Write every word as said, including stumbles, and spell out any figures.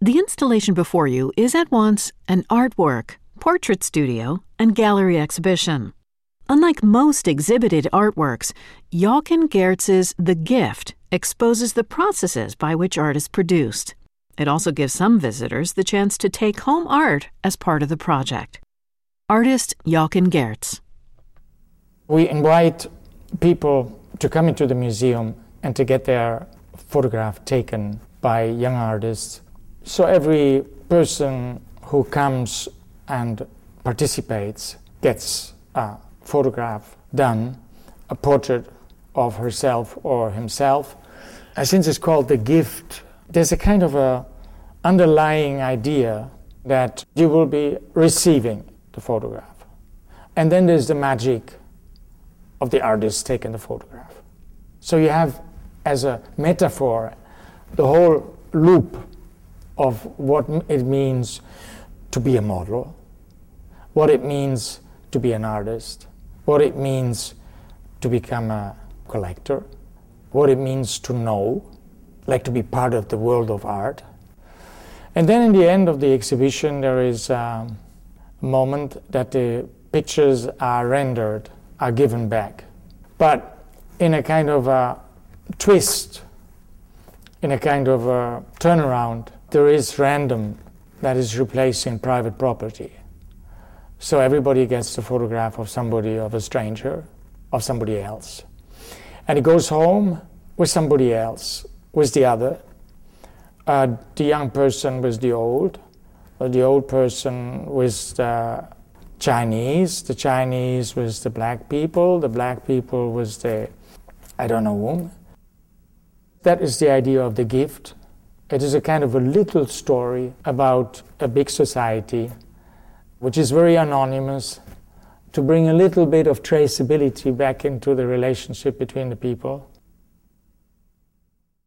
The installation before you is at once an artwork, portrait studio, and gallery exhibition. Unlike most exhibited artworks, Jochen Geertz's The Gift exposes the processes by which art is produced. It also gives some visitors the chance to take home art as part of the project. Artist Jochen Geertz. We invite people to come into the museum and to get their photograph taken by young artists. So every person who comes and participates gets a photograph done, a portrait of herself or himself. And since it's called The Gift, there's a kind of a underlying idea that you will be receiving the photograph. And then there's the magic of the artist taking the photograph. So you have, as a metaphor, the whole loop of what it means to be a model, what it means to be an artist, what it means to become a collector, what it means to know, like to be part of the world of art. And then in the end of the exhibition, there is um, a moment that the pictures are rendered, are given back. But in a kind of a twist, in a kind of a turnaround, there is random that is replacing private property. So everybody gets the photograph of somebody, of a stranger, of somebody else. And it goes home with somebody else, with the other. Uh, the young person with the old, or the old person with the Chinese, the Chinese with the black people, the black people with the, I don't know whom. That is the idea of The Gift. It is a kind of a little story about a big society, which is very anonymous, to bring a little bit of traceability back into the relationship between the people.